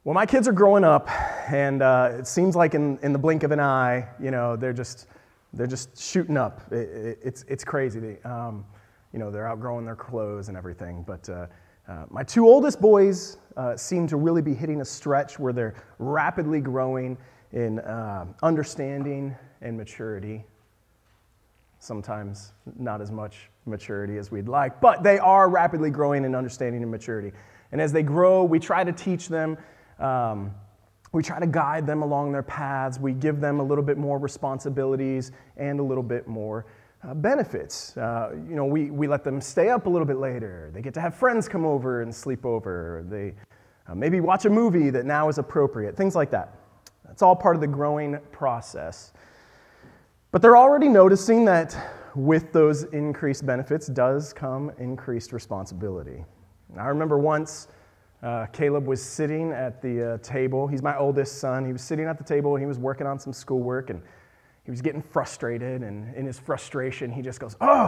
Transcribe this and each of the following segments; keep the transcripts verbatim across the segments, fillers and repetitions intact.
Well, my kids are growing up, and uh, it seems like in, in the blink of an eye, you know, they're just they're just shooting up. It, it, it's it's crazy. They, um, you know, they're outgrowing their clothes and everything. But uh, uh, my two oldest boys uh, seem to really be hitting a stretch where they're rapidly growing in uh, understanding and maturity. Sometimes not as much maturity as we'd like, but they are rapidly growing in understanding and maturity. And as they grow, we try to teach them. Um, we try to guide them along their paths. We give them a little bit more responsibilities and a little bit more uh, benefits. Uh, you know, we, we let them stay up a little bit later. They get to have friends come over and sleep over. They uh, maybe watch a movie that now is appropriate, things like that. That's all part of the growing process. But they're already noticing that with those increased benefits does come increased responsibility. I remember once Uh, Caleb was sitting at the uh, table. He's my oldest son. He was sitting at the table and he was working on some schoolwork and he was getting frustrated. And in his frustration, he just goes, oh,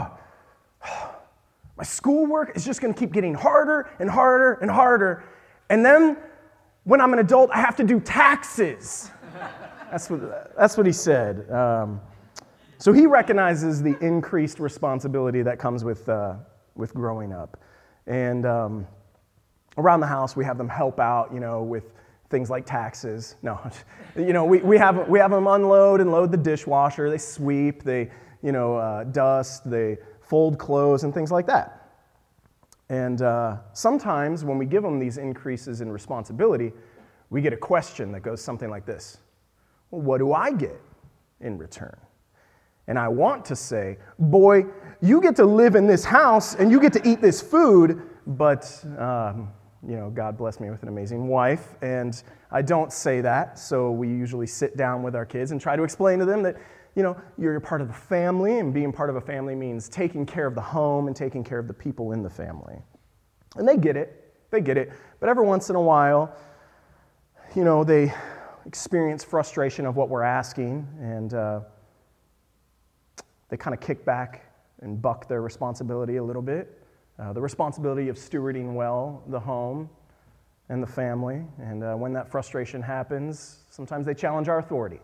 my schoolwork is just going to keep getting harder and harder and harder. And then when I'm an adult, I have to do taxes. That's what, that's what he said. Um, so he recognizes the increased responsibility that comes with, uh, with growing up. And um, around the house, we have them help out, you know, with things like taxes. No, you know, we, we have we have them unload and load the dishwasher. They sweep, they, you know, uh, dust, they fold clothes and things like that. And uh, sometimes when we give them these increases in responsibility, we get a question that goes something like this. Well, what do I get in return? And I want to say, boy, you get to live in this house and you get to eat this food, but um, you know, God bless me with an amazing wife, and I don't say that, so we usually sit down with our kids and try to explain to them that, you know, you're part of the family, and being part of a family means taking care of the home and taking care of the people in the family. And they get it, they get it, but every once in a while, you know, they experience frustration of what we're asking, and uh, they kind of kick back and buck their responsibility a little bit. Uh, the responsibility of stewarding well the home and the family. And uh, when that frustration happens, sometimes they challenge our authority.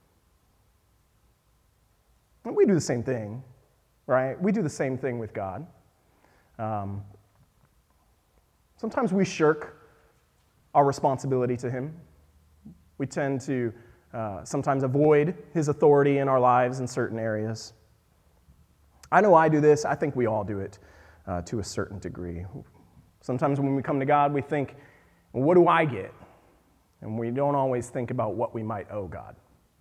And we do the same thing, right? We do the same thing with God. Um, sometimes we shirk our responsibility to Him. We tend to uh, sometimes avoid His authority in our lives in certain areas. I know I do this. I think we all do it. Uh, to a certain degree. Sometimes when we come to God, we think, well, what do I get? And we don't always think about what we might owe God.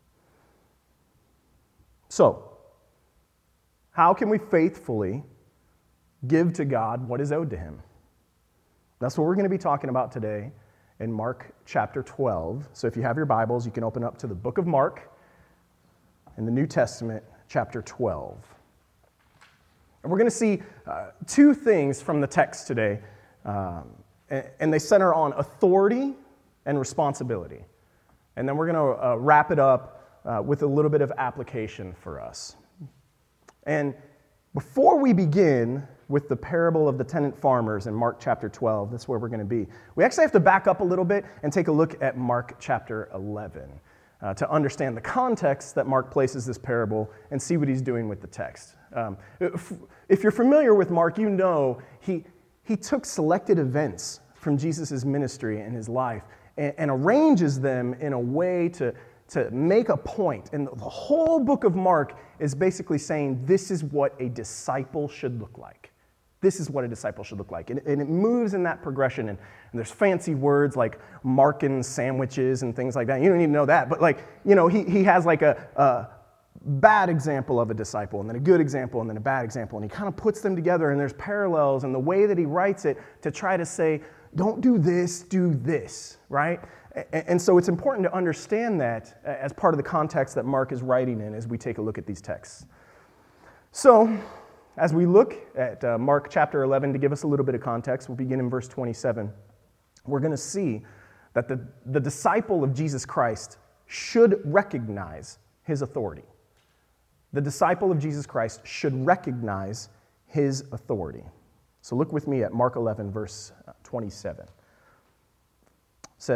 So, how can we faithfully give to God what is owed to Him? That's what we're going to be talking about today in Mark chapter twelve. So if you have your Bibles, you can open up to the book of Mark in the New Testament, chapter twelve. And we're going to see uh, two things from the text today, um, and, and they center on authority and responsibility. And then we're going to uh, wrap it up uh, with a little bit of application for us. And before we begin with the parable of the tenant farmers in Mark chapter twelve, that's where we're going to be, we actually have to back up a little bit and take a look at Mark chapter eleven uh, to understand the context that Mark places this parable and see what he's doing with the text. Um, if, if you're familiar with Mark, you know he, he took selected events from Jesus' ministry and his life and, and arranges them in a way to, to make a point. And the whole book of Mark is basically saying this is what a disciple should look like. This is what a disciple should look like. And, and it moves in that progression. And, and there's fancy words like Markan sandwiches and things like that. You don't need to know that. But like, you know, he, he has like a... a bad example of a disciple, and then a good example, and then a bad example, and he kind of puts them together, and there's parallels, and the way that he writes it to try to say, don't do this, do this, right? And so it's important to understand that as part of the context that Mark is writing in as we take a look at these texts. So, as we look at uh, Mark chapter eleven, to give us a little bit of context, we'll begin in verse twenty-seven. We're going to see that the, the disciple of Jesus Christ should recognize his authority. The disciple of Jesus Christ should recognize his authority. So look with me at Mark eleven, verse twenty-seven. It says,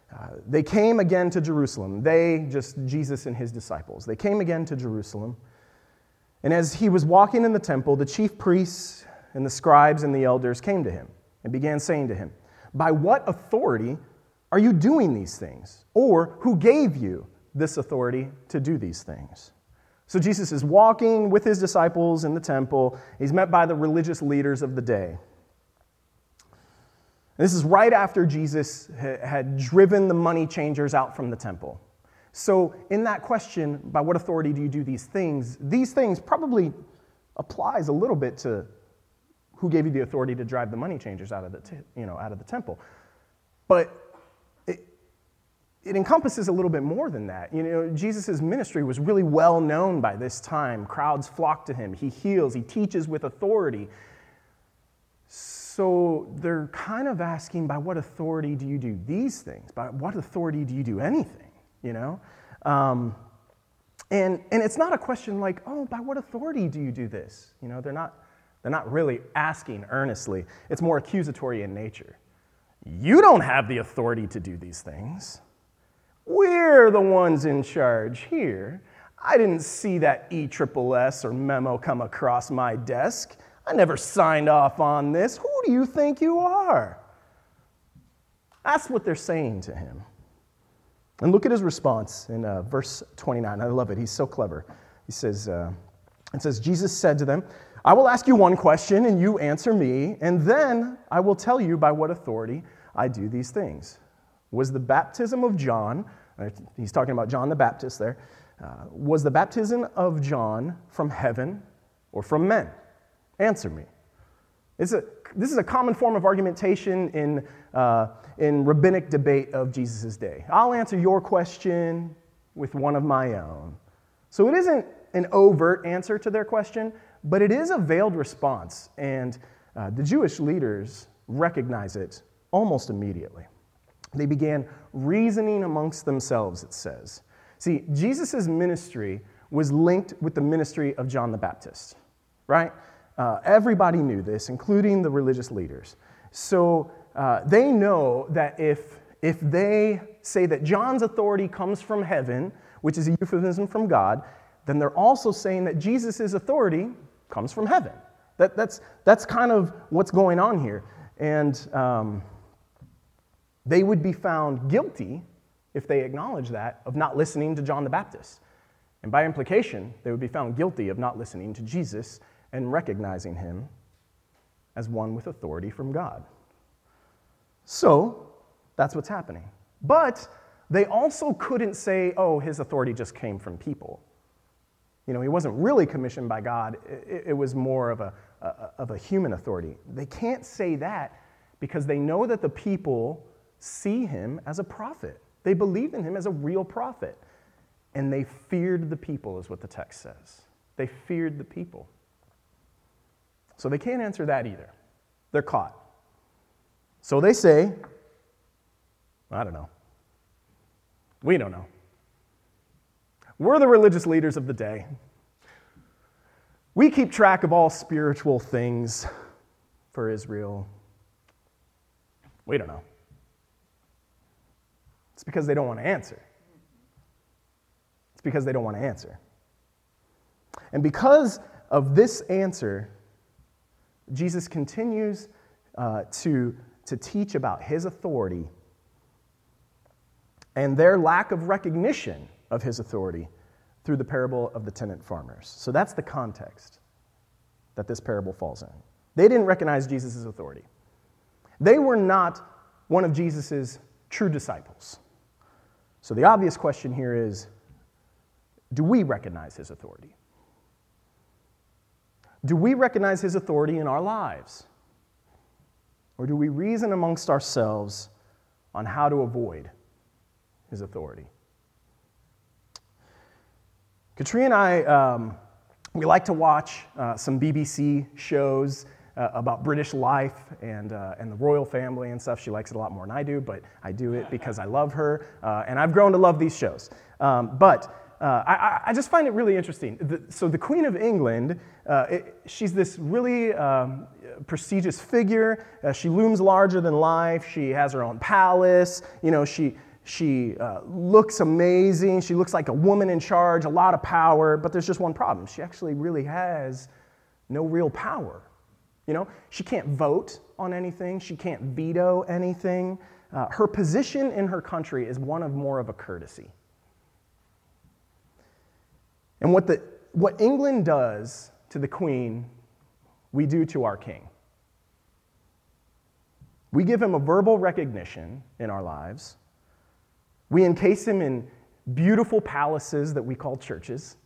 uh, they came again to Jerusalem. They, just Jesus and his disciples. They came again to Jerusalem. And as he was walking in the temple, the chief priests and the scribes and the elders came to him and began saying to him, "By what authority are you doing these things? Or who gave you this authority to do these things?" So Jesus is walking with his disciples in the temple. He's met by the religious leaders of the day. This is right after Jesus had driven the money changers out from the temple. So in that question, by what authority do you do these things, these things probably applies a little bit to who gave you the authority to drive the money changers out of the, t- you know, out of the temple. But it, it encompasses a little bit more than that. You know, Jesus' ministry was really well known by this time. Crowds flock to him. He heals. He teaches with authority. So they're kind of asking, by what authority do you do these things? By what authority do you do anything? You know? Um, and, and it's not a question like, oh, by what authority do you do this? You know, they're not, they're not really asking earnestly. It's more accusatory in nature. You don't have the authority to do these things. We're the ones in charge here. I didn't see that E S S S or memo come across my desk. I never signed off on this. Who do you think you are? That's what they're saying to him. And look at his response in uh, verse twenty-nine. I love it. He's so clever. He says, uh, it says, Jesus said to them, "I will ask you one question and you answer me, and then I will tell you by what authority I do these things. Was the baptism of John," he's talking about John the Baptist there, uh, "was the baptism of John from heaven or from men? Answer me." It's a, this is a common form of argumentation in, uh, in rabbinic debate of Jesus' day. I'll answer your question with one of my own. So it isn't an overt answer to their question, but it is a veiled response, and uh, the Jewish leaders recognize it almost immediately. They began reasoning amongst themselves, it says. See, Jesus' ministry was linked with the ministry of John the Baptist, right? Uh, everybody knew this, including the religious leaders. So uh, they know that if, if they say that John's authority comes from heaven, which is a euphemism from God, then they're also saying that Jesus' authority comes from heaven. That, that's, that's kind of what's going on here. And um, they would be found guilty, if they acknowledge that, of not listening to John the Baptist. And by implication, they would be found guilty of not listening to Jesus and recognizing him as one with authority from God. So, that's what's happening. But they also couldn't say, oh, his authority just came from people. You know, he wasn't really commissioned by God. It, it was more of a, a, of a human authority. They can't say that because they know that the people see him as a prophet. They believed in him as a real prophet. And they feared the people, is what the text says. They feared the people. So they can't answer that either. They're caught. So they say, I don't know. We don't know. We're the religious leaders of the day. We keep track of all spiritual things for Israel. We don't know. It's because they don't want to answer. It's because they don't want to answer. And because of this answer, Jesus continues uh, to, to teach about his authority and their lack of recognition of his authority through the parable of the tenant farmers. So that's the context that this parable falls in. They didn't recognize Jesus' authority. They were not one of Jesus' true disciples. So the obvious question here is, do we recognize his authority? Do we recognize his authority in our lives? Or do we reason amongst ourselves on how to avoid his authority? Katrina and I, um, we like to watch uh, some B B C shows uh, about British life and, uh, and the royal family and stuff. She likes it a lot more than I do, but I do it because I love her, uh, and I've grown to love these shows. Um, but Uh, I, I just find it really interesting. The, so the Queen of England, uh, it, she's this really um, prestigious figure. Uh, she looms larger than life. She has her own palace. You know, she She uh, looks amazing. She looks like a woman in charge, a lot of power, but there's just one problem. She actually really has no real power. You know, she can't vote on anything. She can't veto anything. Uh, her position in her country is one of more of a courtesy. And what the what England does to the Queen, we do to our king. We give him a verbal recognition in our lives. We encase him in beautiful palaces that we call churches.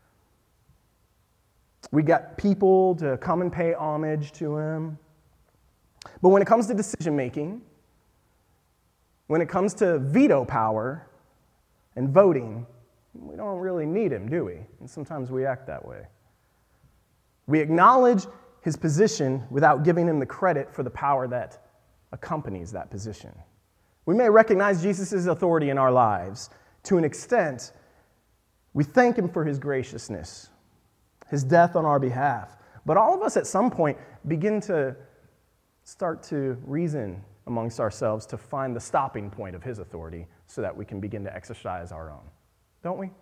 We got people to come and pay homage to him. But when it comes to decision making, when it comes to veto power and voting, we don't really need him, do we? And sometimes we act that way. We acknowledge his position without giving him the credit for the power that accompanies that position. We may recognize Jesus' authority in our lives to an extent. We thank him for his graciousness, his death on our behalf. But all of us at some point begin to start to reason amongst ourselves to find the stopping point of his authority so that we can begin to exercise our own. Don't we?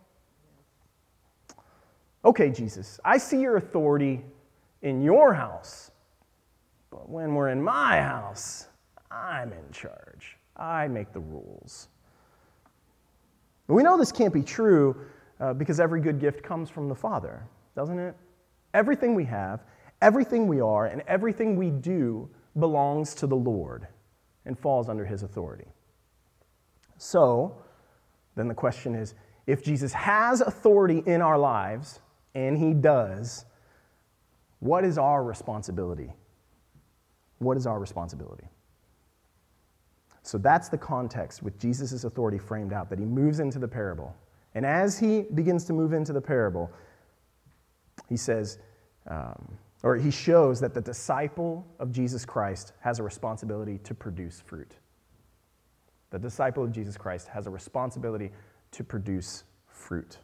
Okay, Jesus, I see your authority in your house, but when we're in my house, I'm in charge. I make the rules. But we know this can't be true uh, because every good gift comes from the Father, doesn't it? Everything we have, everything we are, and everything we do belongs to the Lord and falls under his authority. So, then the question is, if Jesus has authority in our lives, and he does, what is our responsibility? What is our responsibility? So that's the context with Jesus' authority framed out, that he moves into the parable. And as he begins to move into the parable, he says, um, or he shows that the disciple of Jesus Christ has a responsibility to produce fruit. The disciple of Jesus Christ has a responsibility to produce fruit.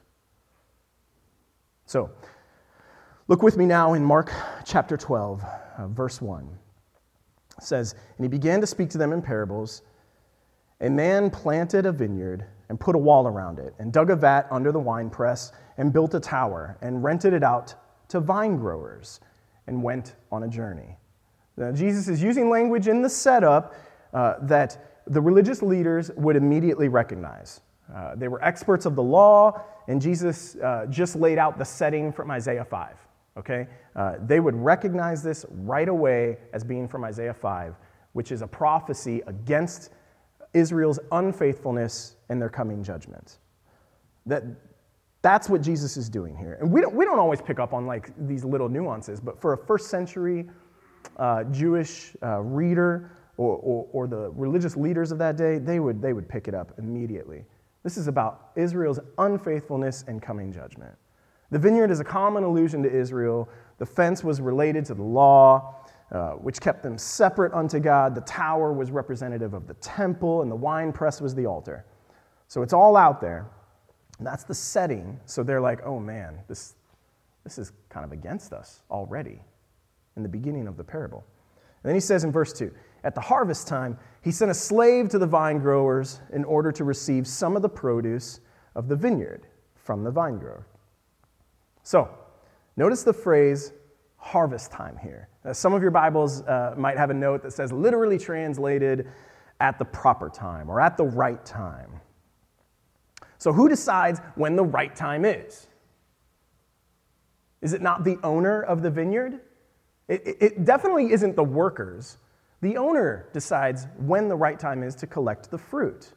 So, look with me now in Mark chapter twelve, uh, verse one. It says, "And he began to speak to them in parables. A man planted a vineyard and put a wall around it, and dug a vat under the winepress, and built a tower, and rented it out to vine growers, and went on a journey." Now, Jesus is using language in the setup uh, that the religious leaders would immediately recognize. Uh, they were experts of the law, and Jesus uh, just laid out the setting from Isaiah five. Okay, uh, they would recognize this right away as being from Isaiah five, which is a prophecy against Israel's unfaithfulness and their coming judgment. That that's what Jesus is doing here, and we don't we don't always pick up on like these little nuances. But for a first century uh, Jewish uh, reader or, or or the religious leaders of that day, they would they would pick it up immediately. This is about Israel's unfaithfulness and coming judgment. The vineyard is a common allusion to Israel. The fence was related to the law, uh, which kept them separate unto God. The tower was representative of the temple, and the winepress was the altar. So it's all out there. And that's the setting. So they're like, oh man, this, this is kind of against us already in the beginning of the parable. And then he says in verse two, "At the harvest time, he sent a slave to the vine growers in order to receive some of the produce of the vineyard from the vine grower." So, notice the phrase harvest time here. Uh, some of your Bibles uh, might have a note that says literally translated at the proper time or at the right time. So who decides when the right time is? Is it not the owner of the vineyard? It, it, it definitely isn't the workers. The owner decides when the right time is to collect the fruit.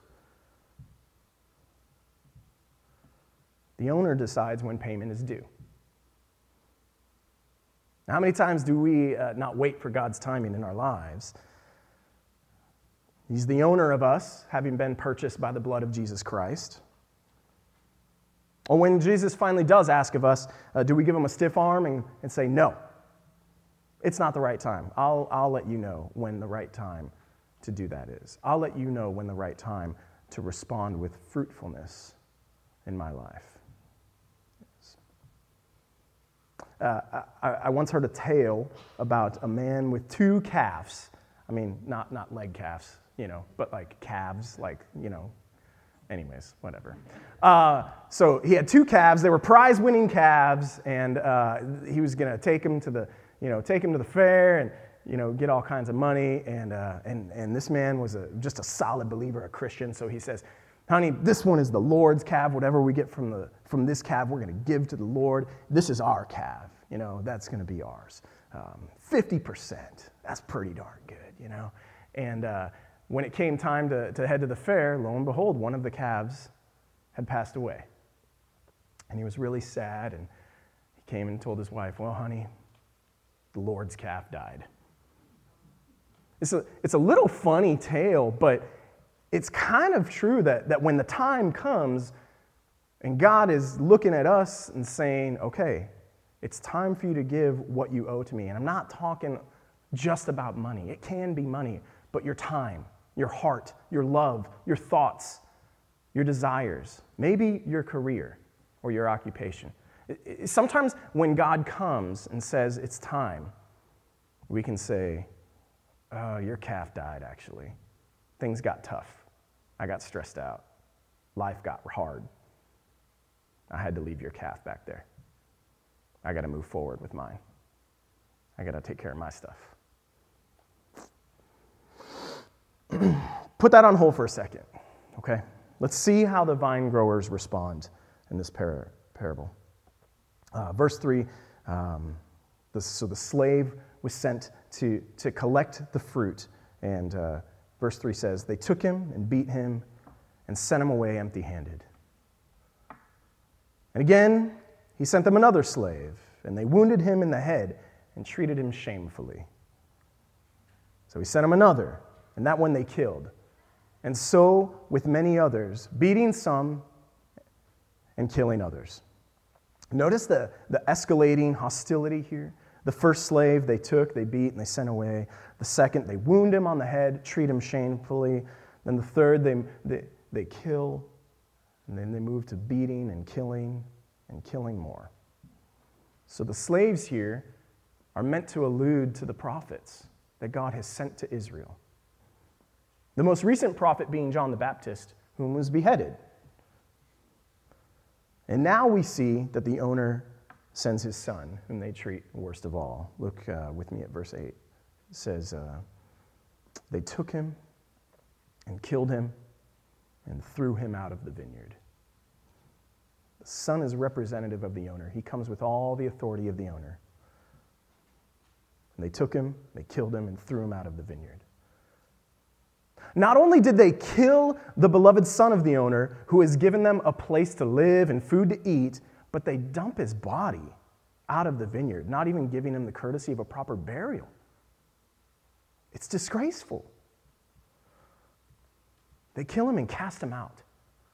The owner decides when payment is due. Now, how many times do we uh, not wait for God's timing in our lives? He's the owner of us, having been purchased by the blood of Jesus Christ. Or when Jesus finally does ask of us, uh, do we give him a stiff arm and, and say, no, it's not the right time. I'll, I'll let you know when the right time to do that is. I'll let you know when the right time to respond with fruitfulness in my life. Uh, I, I once heard a tale about a man with two calves. I mean, not, not leg calves, you know, but like calves, like, you know, anyways, whatever. Uh, so he had two calves. They were prize-winning calves, and uh, he was going to take them to the, you know, take them to the fair and, you know, get all kinds of money. And uh, and and this man was a, just a solid believer, a Christian. So he says, honey, this one is the Lord's calf. Whatever we get from the from this calf, we're going to give to the Lord. This is our calf. You know, that's going to be ours. Um, fifty percent. That's pretty darn good, you know. And uh, when it came time to, to head to the fair, lo and behold, one of the calves had passed away. And he was really sad, and he came and told his wife, well, honey, the Lord's calf died. It's a, it's a little funny tale, but it's kind of true that, that when the time comes and God is looking at us and saying, okay, it's time for you to give what you owe to me. And I'm not talking just about money. It can be money, but your time, your heart, your love, your thoughts, your desires, maybe your career or your occupation. Sometimes when God comes and says it's time, we can say, oh, your calf died, actually. Things got tough. I got stressed out. Life got hard. I had to leave your calf back there. I got to move forward with mine. I got to take care of my stuff. Put that on hold for a second, okay? Let's see how the vine growers respond in this par- parable. Uh, verse three, um, the, so the slave was sent to, to collect the fruit. And uh, verse three says, they took him and beat him and sent him away empty-handed. And again, he sent them another slave, and they wounded him in the head and treated him shamefully. So he sent him another, and that one they killed. And so with many others, beating some and killing others. Notice the, the escalating hostility here. The first slave they took, they beat, and they sent away. The second, they wound him on the head, treat him shamefully. Then the third, they, they, they kill, and then they move to beating and killing and killing more. So the slaves here are meant to allude to the prophets that God has sent to Israel. The most recent prophet being John the Baptist, whom was beheaded. And now we see that the owner sends his son, whom they treat worst of all. Look uh, with me at verse eight. It says, uh, they took him and killed him and threw him out of the vineyard. The son is representative of the owner. He comes with all the authority of the owner. And they took him, they killed him, and threw him out of the vineyard. Not only did they kill the beloved son of the owner, who has given them a place to live and food to eat, but they dump his body out of the vineyard, not even giving him the courtesy of a proper burial. It's disgraceful. They kill him and cast him out.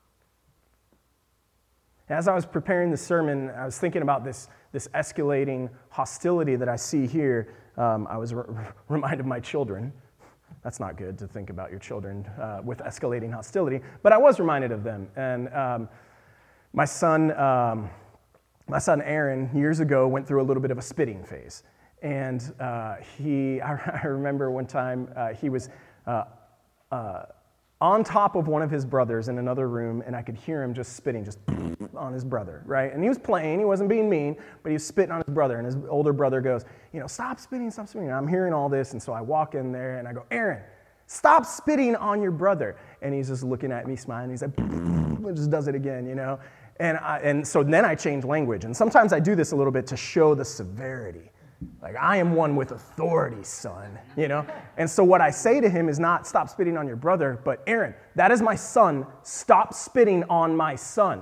As I was preparing the sermon, I was thinking about this, this escalating hostility that I see here. Um, I was re- reminded of my children. That's not good to think about your children uh, with escalating hostility, but I was reminded of them. And um, my son, um, my son Aaron, years ago, went through a little bit of a spitting phase. And uh, he, I, I remember one time uh, he was uh, uh, on top of one of his brothers in another room, and I could hear him just spitting, just on his brother, right? And he was playing, he wasn't being mean, but he was spitting on his brother, and his older brother goes, you know, stop spitting, stop spitting. And I'm hearing all this, and so I walk in there, and I go, Aaron, stop spitting on your brother. And he's just looking at me, smiling, he's like, just does it again, you know? And I, and so then I change language, and sometimes I do this a little bit to show the severity. Like, I am one with authority, son, you know? And so what I say to him is not, stop spitting on your brother, but Aaron, that is my son, stop spitting on my son.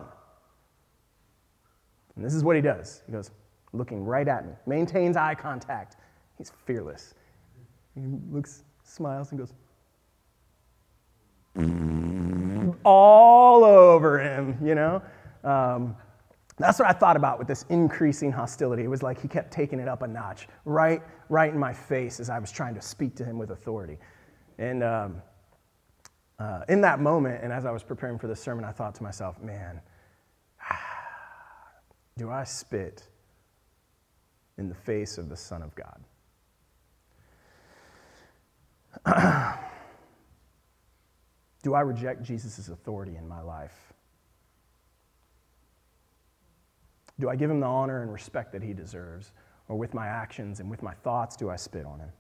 And this is what he does. He goes, looking right at me, maintains eye contact. He's fearless. He looks, smiles, and goes, all over him, you know? Um, that's what I thought about with this increasing hostility. It was like he kept taking it up a notch, right, right in my face as I was trying to speak to him with authority. And um, uh, in that moment, and as I was preparing for the sermon, I thought to myself, man, do I spit in the face of the Son of God? Do I reject Jesus' authority in my life? Do I give him the honor and respect that he deserves? Or with my actions and with my thoughts, do I spit on him?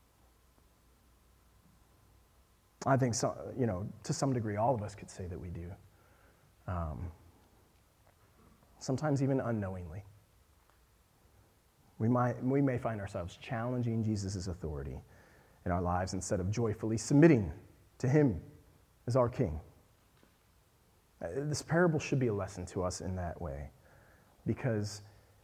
I think, so, you know, to some degree, all of us could say that we do. Um, sometimes even unknowingly. We might, we may find ourselves challenging Jesus' authority in our lives instead of joyfully submitting to him as our king. This parable should be a lesson to us in that way, because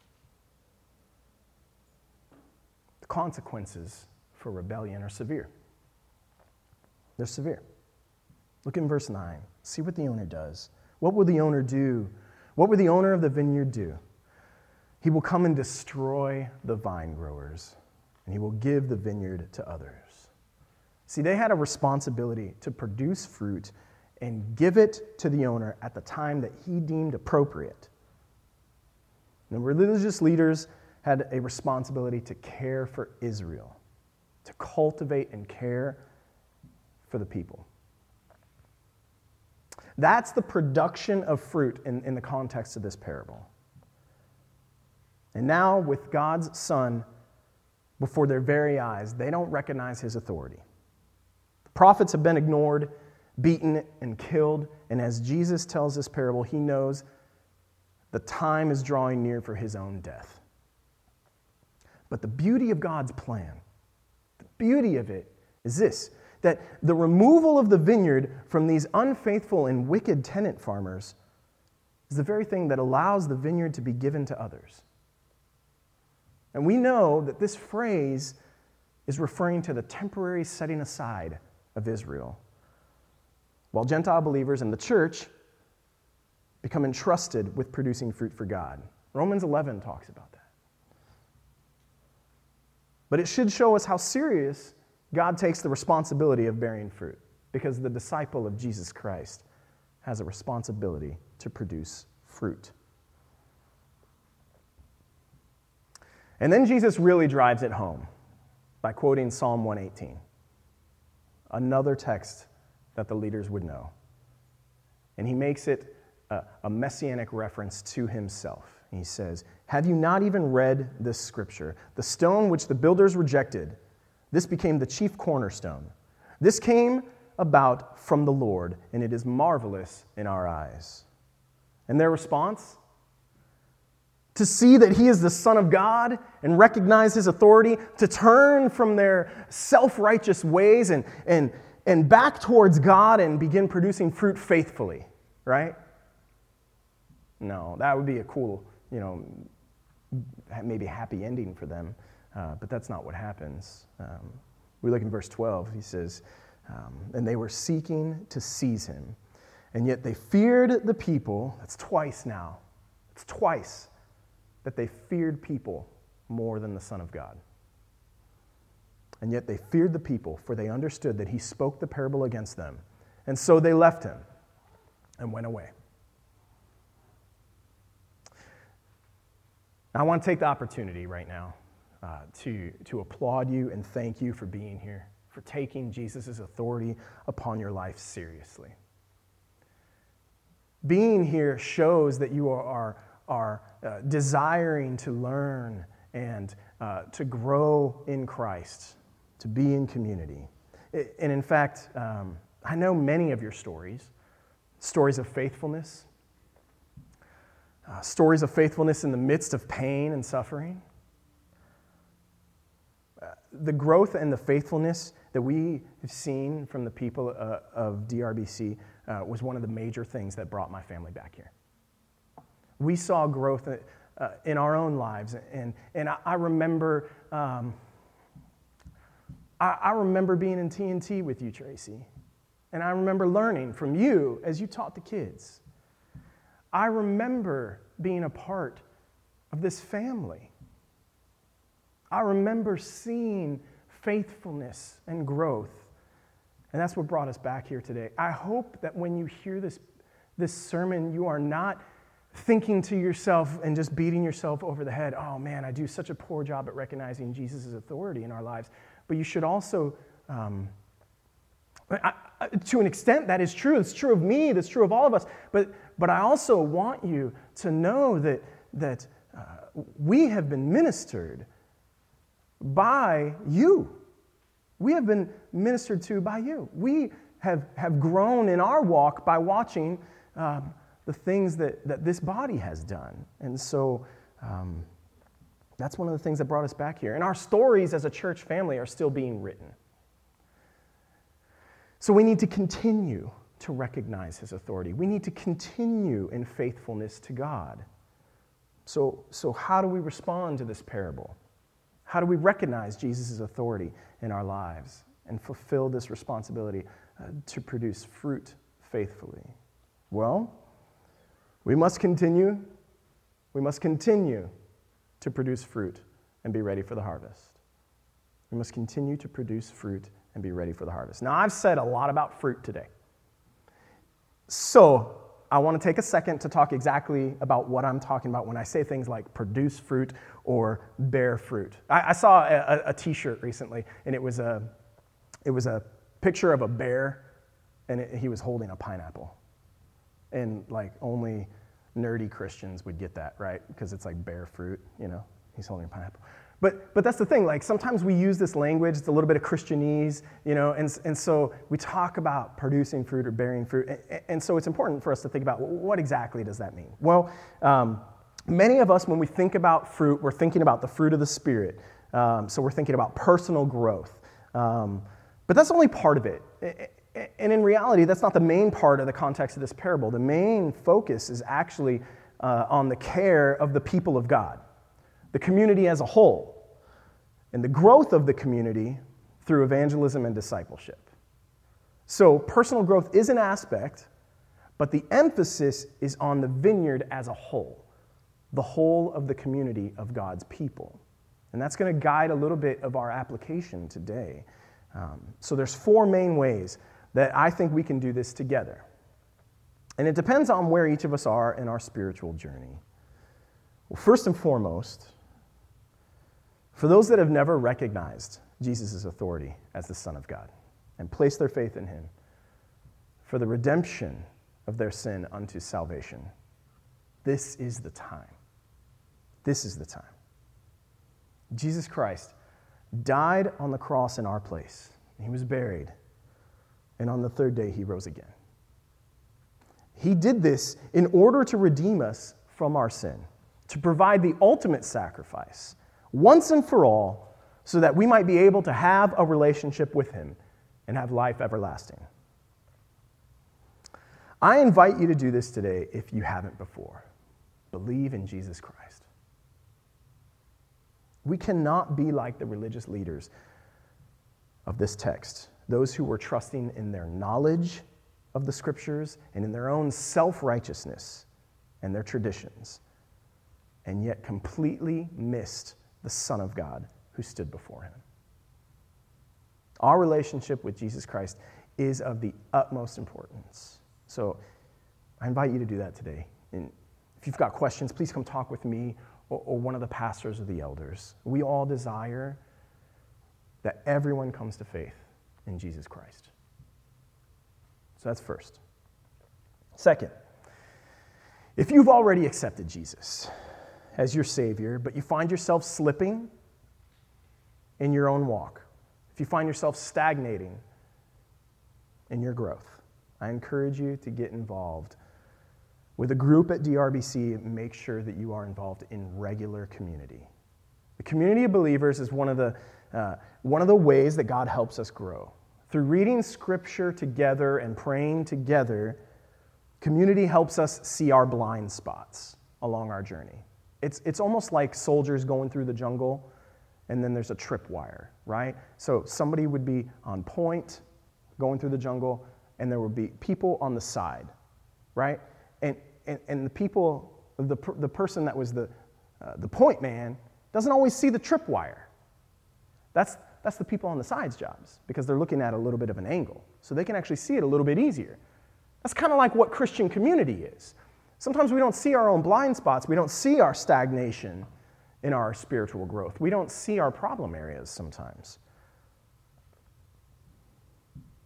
the consequences for rebellion are severe. They're severe. Look in verse nine. See what the owner does. What will the owner do? What will the owner of the vineyard do? He will come and destroy the vine growers, and he will give the vineyard to others. See, they had a responsibility to produce fruit and give it to the owner at the time that he deemed appropriate. The religious leaders had a responsibility to care for Israel, to cultivate and care for the people. That's the production of fruit in, in the context of this parable. And now, with God's Son before their very eyes, they don't recognize his authority. The prophets have been ignored, beaten, and killed, and as Jesus tells this parable, he knows the time is drawing near for his own death. But the beauty of God's plan, the beauty of it is this, that the removal of the vineyard from these unfaithful and wicked tenant farmers is the very thing that allows the vineyard to be given to others. And we know that this phrase is referring to the temporary setting aside of Israel, while Gentile believers in the church become entrusted with producing fruit for God. Romans eleven talks about that. But it should show us how serious God takes the responsibility of bearing fruit, because the disciple of Jesus Christ has a responsibility to produce fruit. And then Jesus really drives it home by quoting Psalm one eighteen, another text that the leaders would know. And he makes it a, a messianic reference to himself. He says, "Have you not even read this scripture? The stone which the builders rejected, this became the chief cornerstone. This came about from the Lord, and it is marvelous in our eyes." And their response? To see that he is the Son of God and recognize his authority, to turn from their self-righteous ways and, and, and back towards God and begin producing fruit faithfully, right? No, that would be a cool, you know, maybe happy ending for them, uh, but that's not what happens. Um, we look in verse twelve, he says, um, and they were seeking to seize him, and yet they feared the people. That's twice now. It's twice that they feared people more than the Son of God. And yet they feared the people, for they understood that he spoke the parable against them. And so they left him and went away. I want to take the opportunity right now uh, to, to applaud you and thank you for being here, for taking Jesus' authority upon your life seriously. Being here shows that you are, are uh, desiring to learn and uh, to grow in Christ, to be in community. And in fact, um, I know many of your stories, stories of faithfulness, Uh, stories of faithfulness in the midst of pain and suffering. Uh, the growth and the faithfulness that we have seen from the people uh, of D R B C uh, was one of the major things that brought my family back here. We saw growth uh, in our own lives, and, and I, I remember um, I, I remember being in T N T with you, Tracy, and I remember learning from you as you taught the kids. I remember being a part of this family. I remember seeing faithfulness and growth. And that's what brought us back here today. I hope that when you hear this, this sermon, you are not thinking to yourself and just beating yourself over the head, oh man, I do such a poor job at recognizing Jesus' authority in our lives. But you should also um, I, I, to an extent, that is true. It's true of me. That's true of all of us. But, but I also want you to know that, that uh, we have been ministered by you. We have been ministered to by you. We have, have grown in our walk by watching um, the things that, that this body has done. And so um, that's one of the things that brought us back here. And our stories as a church family are still being written. So we need to continue to recognize his authority. We need to continue in faithfulness to God. So, so how do we respond to this parable? How do we recognize Jesus' authority in our lives and fulfill this responsibility uh, to produce fruit faithfully? Well, we must continue. We must continue to produce fruit and be ready for the harvest. We must continue to produce fruit and be ready for the harvest. Now, I've said a lot about fruit today. So, I want to take a second to talk exactly about what I'm talking about when I say things like produce fruit or bear fruit. I, I saw a, a t-shirt recently, and it was a, it was a picture of a bear, and it, he was holding a pineapple. And like only nerdy Christians would get that, right? Because it's like bear fruit, you know? He's holding a pineapple. But but that's the thing, like sometimes we use this language, it's a little bit of Christianese, you know, and, and so we talk about producing fruit or bearing fruit, and, and so it's important for us to think about, well, what exactly does that mean? Well, um, many of us, when we think about fruit, we're thinking about the fruit of the Spirit, um, so we're thinking about personal growth, um, but that's only part of it, and in reality, that's not the main part of the context of this parable. The main focus is actually uh, on the care of the people of God, the community as a whole, and the growth of the community through evangelism and discipleship. So personal growth is an aspect, but the emphasis is on the vineyard as a whole, the whole of the community of God's people. And that's going to guide a little bit of our application today. Um, so there's four main ways that I think we can do this together. And it depends on where each of us are in our spiritual journey. Well, first and foremost, for those that have never recognized Jesus' authority as the Son of God and placed their faith in him for the redemption of their sin unto salvation, this is the time. This is the time. Jesus Christ died on the cross in our place. He was buried, and on the third day he rose again. He did this in order to redeem us from our sin, to provide the ultimate sacrifice once and for all, so that we might be able to have a relationship with him and have life everlasting. I invite you to do this today if you haven't before. Believe in Jesus Christ. We cannot be like the religious leaders of this text, those who were trusting in their knowledge of the Scriptures and in their own self-righteousness and their traditions, and yet completely missed the Son of God who stood before him. Our relationship with Jesus Christ is of the utmost importance. So I invite you to do that today. And if you've got questions, please come talk with me or, or one of the pastors or the elders. We all desire that everyone comes to faith in Jesus Christ. So that's first. Second, if you've already accepted Jesus as your Savior, but you find yourself slipping in your own walk, if you find yourself stagnating in your growth, I encourage you to get involved with a group at D R B C and make sure that you are involved in regular community. The community of believers is one of the, uh, one of the ways that God helps us grow. Through reading Scripture together and praying together, community helps us see our blind spots along our journey. It's, it's almost like soldiers going through the jungle, and then there's a tripwire, right? So somebody would be on point, going through the jungle, and there would be people on the side, right? And and, and the people, the the person that was the uh, the point man doesn't always see the tripwire. That's that's the people on the side's jobs, because they're looking at a little bit of an angle, so they can actually see it a little bit easier. That's kind of like what Christian community is. Sometimes we don't see our own blind spots. We don't see our stagnation in our spiritual growth. We don't see our problem areas sometimes.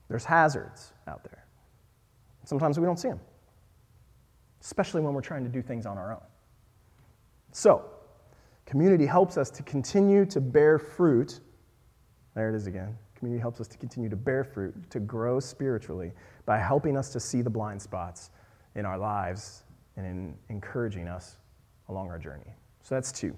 There's hazards out there. Sometimes we don't see them, especially when we're trying to do things on our own. So, community helps us to continue to bear fruit. There it is again. Community helps us to continue to bear fruit, to grow spiritually by helping us to see the blind spots in our lives and in encouraging us along our journey. So that's two.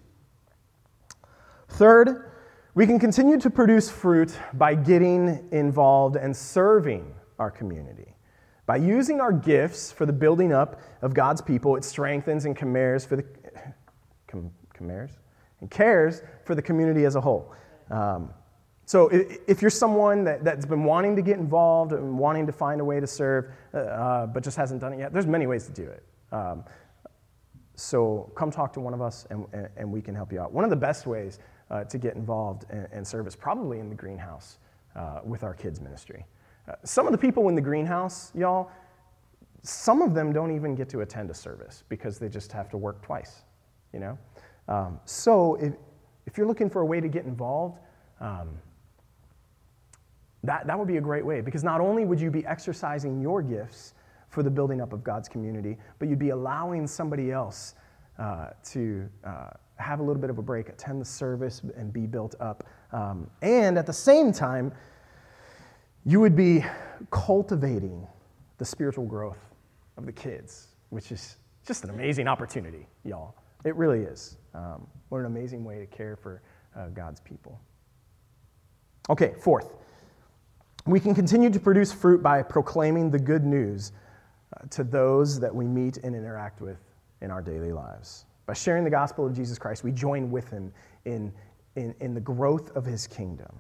Third, we can continue to produce fruit by getting involved and serving our community. By using our gifts for the building up of God's people, it strengthens and cares for the com, cares and cares for the community as a whole. Um, so if you're someone that, that's been wanting to get involved and wanting to find a way to serve, uh, but just hasn't done it yet, there's many ways to do it. Um, so come talk to one of us, and, and, and we can help you out. One of the best ways uh, to get involved and, and serve is probably in the greenhouse uh, with our kids' ministry. Uh, some of the people in the greenhouse, y'all, some of them don't even get to attend a service because they just have to work twice, you know? Um, so if, if you're looking for a way to get involved, um, that, that would be a great way, because not only would you be exercising your gifts for the building up of God's community, but you'd be allowing somebody else uh, to uh, have a little bit of a break, attend the service, and be built up. Um, and at the same time, you would be cultivating the spiritual growth of the kids, which is just an amazing opportunity, y'all. It really is. Um, what an amazing way to care for uh, God's people. Okay, fourth, we can continue to produce fruit by proclaiming the good news uh, to those that we meet and interact with in our daily lives. By sharing the gospel of Jesus Christ, we join with him in, in, in the growth of his kingdom.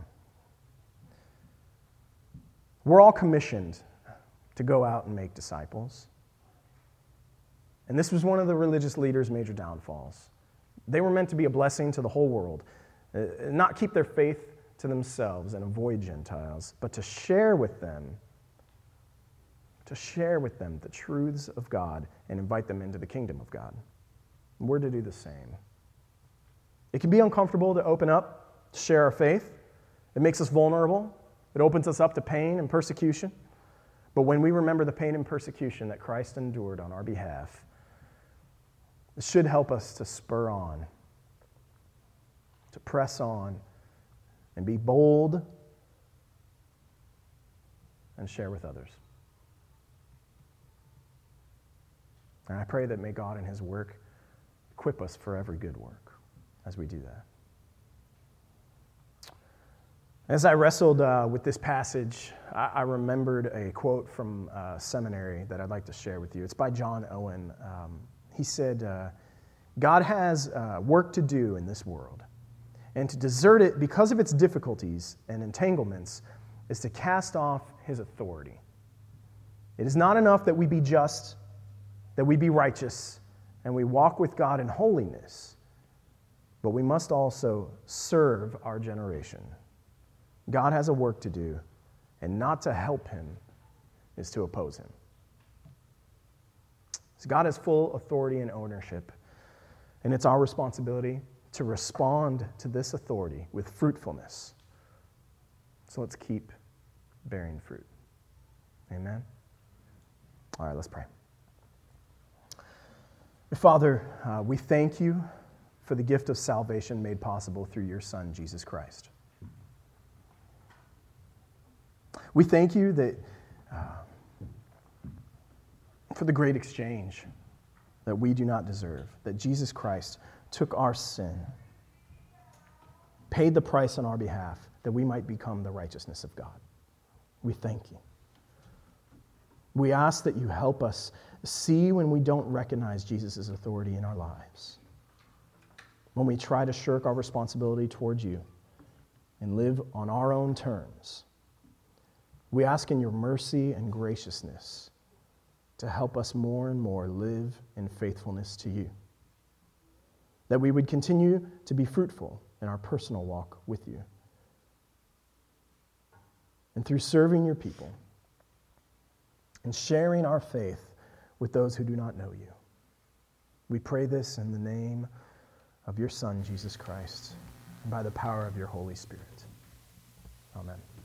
We're all commissioned to go out and make disciples. And this was one of the religious leaders' major downfalls. They were meant to be a blessing to the whole world, uh, not keep their faith to themselves and avoid Gentiles, but to share with them, to share with them the truths of God and invite them into the kingdom of God. We're to do the same. It can be uncomfortable to open up, to share our faith. It makes us vulnerable. It opens us up to pain and persecution. But when we remember the pain and persecution that Christ endured on our behalf, it should help us to spur on, to press on, and be bold and share with others. And I pray that may God in his work equip us for every good work as we do that. As I wrestled uh, with this passage, I, I remembered a quote from uh, seminary that I'd like to share with you. It's by John Owen. Um, he said, uh, God has uh, work to do in this world, and to desert it because of its difficulties and entanglements is to cast off his authority. It is not enough that we be just, that we be righteous, and we walk with God in holiness, but we must also serve our generation. God has a work to do, and not to help him is to oppose him. So God has full authority and ownership, and it's our responsibility to respond to this authority with fruitfulness. So let's keep bearing fruit. Amen? All right, let's pray. Father, uh, we thank you for the gift of salvation made possible through your Son, Jesus Christ. We thank you that uh, for the great exchange that we do not deserve, that Jesus Christ took our sin, paid the price on our behalf, that we might become the righteousness of God. We thank you. We ask that you help us see when we don't recognize Jesus' authority in our lives, when we try to shirk our responsibility towards you and live on our own terms. We ask in your mercy and graciousness to help us more and more live in faithfulness to you, that we would continue to be fruitful in our personal walk with you. And through serving your people and sharing our faith with those who do not know you. We pray this in the name of your Son, Jesus Christ, and by the power of your Holy Spirit. Amen.